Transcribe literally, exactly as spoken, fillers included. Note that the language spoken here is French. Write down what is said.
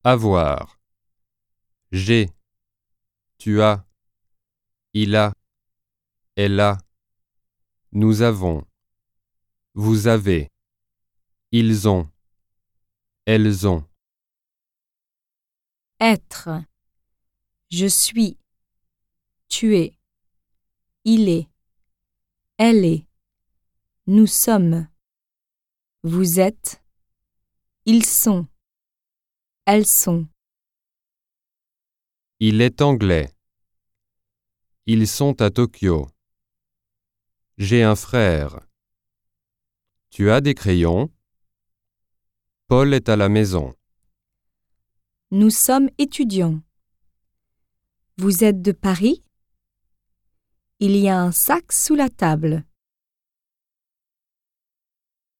Avoir. J'ai. Tu as. Il a. Elle a. Nous avons. Vous avez. Ils ont. Elles ont. Être. Je suis. Tu es. Il est. Elle est. Nous sommes. Vous êtes. Ils sont. Elles sont. Il est anglais. Ils sont à Tokyo. J'ai un frère. Tu as des crayons? Paul est à la maison. Nous sommes étudiants. Vous êtes de Paris? Il y a un sac sous la table.